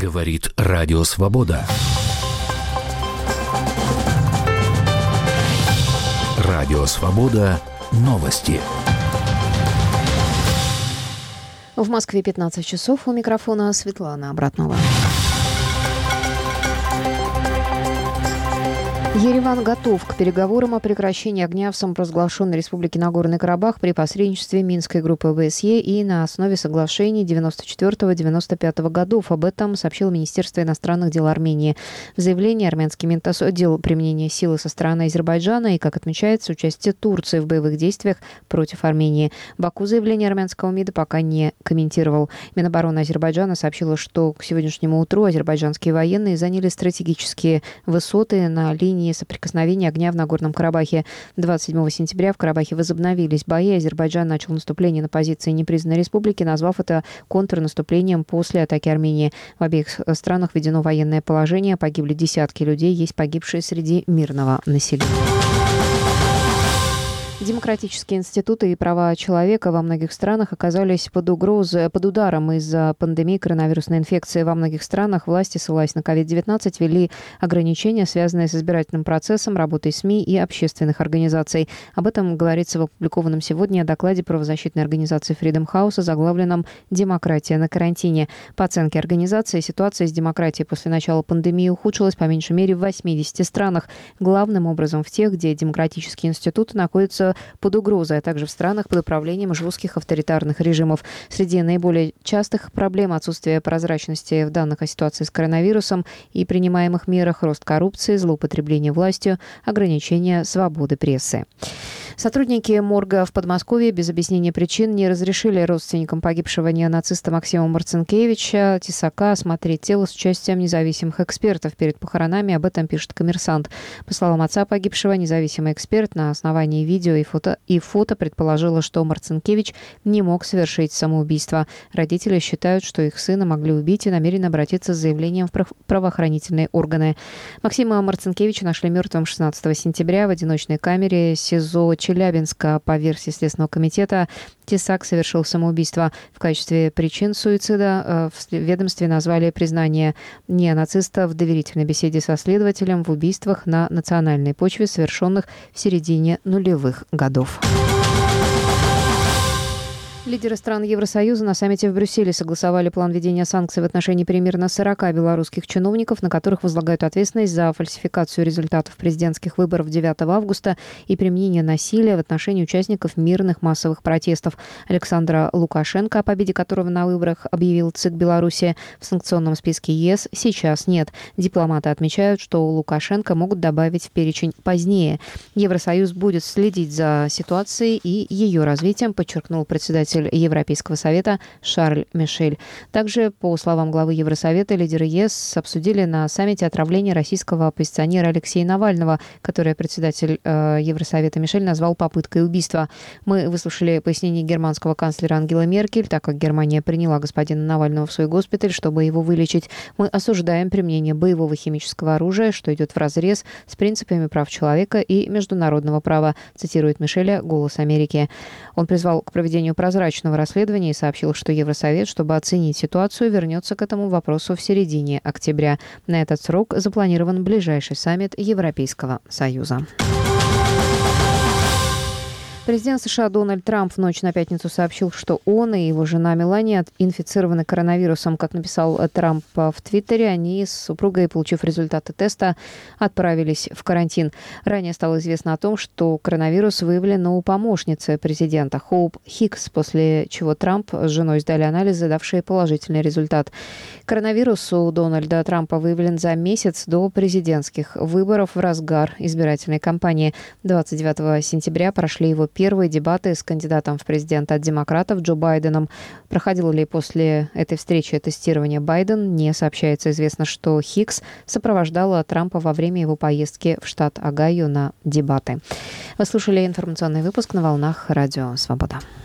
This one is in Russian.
Говорит Радио Свобода. Радио Свобода. Новости. В Москве 15 часов. У микрофона Светлана Абратнова. Ереван готов к переговорам о прекращении огня в самопровозглашенной Республике Нагорный Карабах при посредничестве Минской группы ОБСЕ и на основе соглашений 94-95 годов. Об этом сообщило Министерство иностранных дел Армении. В заявлении армянский Минт осудил применение силы со стороны Азербайджана и, как отмечается, участие Турции в боевых действиях против Армении. Баку заявление армянского МИДа пока не комментировал. Минобороны Азербайджана сообщила, что к сегодняшнему утру азербайджанские военные заняли стратегические высоты на линии соприкосновения огня в Нагорном Карабахе. 27 сентября в Карабахе возобновились бои. Азербайджан начал наступление на позиции непризнанной республики, назвав это контрнаступлением после атаки Армении. В обеих странах введено военное положение. Погибли десятки людей. Есть погибшие среди мирного населения. Демократические институты и права человека во многих странах оказались под ударом из-за пандемии коронавирусной инфекции. Во многих странах власти, ссылаясь на COVID-19, ввели ограничения, связанные с избирательным процессом, работой СМИ и общественных организаций. Об этом говорится в опубликованном сегодня докладе правозащитной организации Freedom House, озаглавленном «Демократия на карантине». По оценке организации, ситуация с демократией после начала пандемии ухудшилась по меньшей мере в 80 странах. Главным образом в тех, где демократические институты находятся под угрозой, а также в странах под управлением жестких авторитарных режимов. Среди наиболее частых проблем отсутствие прозрачности в данных о ситуации с коронавирусом и принимаемых мерах, рост коррупции, злоупотребление властью, ограничение свободы прессы. Сотрудники морга в Подмосковье без объяснения причин не разрешили родственникам погибшего неонациста Максима Марцинкевича Тесака осмотреть тело с участием независимых экспертов перед похоронами. Об этом пишет «Коммерсант». По словам отца погибшего, независимый эксперт на основании видео и фото предположила, что Марцинкевич не мог совершить самоубийство. Родители считают, что их сына могли убить и намерены обратиться с заявлением в правоохранительные органы. Максима Марцинкевича нашли мертвым 16 сентября в одиночной камере СИЗО Челябинска. По версии Следственного комитета, Тесак совершил самоубийство. В качестве причин суицида в ведомстве назвали признание неонациста в доверительной беседе со следователем в убийствах на национальной почве, совершенных в середине нулевых годов. Лидеры стран Евросоюза на саммите в Брюсселе согласовали план введения санкций в отношении примерно 40 белорусских чиновников, на которых возлагают ответственность за фальсификацию результатов президентских выборов 9 августа и применение насилия в отношении участников мирных массовых протестов. Александра Лукашенко, о победе которого на выборах объявил ЦИК Беларуси, в санкционном списке ЕС сейчас нет. Дипломаты отмечают, что Лукашенко могут добавить в перечень позднее. Евросоюз будет следить за ситуацией и ее развитием, подчеркнул председатель Европейского совета Шарль Мишель. Также, по словам главы Евросовета, лидеры ЕС обсудили на саммите отравление российского оппозиционера Алексея Навального, которое председатель Евросовета Мишель назвал попыткой убийства. Мы выслушали пояснение германского канцлера Ангелы Меркель. Так как Германия приняла господина Навального в свой госпиталь, чтобы его вылечить, мы осуждаем применение боевого химического оружия, что идет вразрез с принципами прав человека и международного права, цитирует Мишеля «Голос Америки». Он призвал к проведению прозрачного расследования и сообщил, что Евросовет, чтобы оценить ситуацию, вернется к этому вопросу в середине октября. На этот срок запланирован ближайший саммит Европейского Союза. Президент США Дональд Трамп в ночь на пятницу сообщил, что он и его жена Мелания инфицированы коронавирусом. Как написал Трамп в Твиттере, они с супругой, получив результаты теста, отправились в карантин. Ранее стало известно о том, что коронавирус выявлен у помощницы президента Хоуп Хикс, после чего Трамп с женой сдали анализы, давшие положительный результат. Коронавирус у Дональда Трампа выявлен за месяц до президентских выборов в разгар избирательной кампании. 29 сентября прошли его первые дебаты с кандидатом в президенты от демократов Джо Байденом. Проходило ли после этой встречи тестирование Байден, не сообщается. Известно, что Хикс сопровождала Трампа во время его поездки в штат Огайо на дебаты. Вы слушали информационный выпуск на волнах Радио Свобода.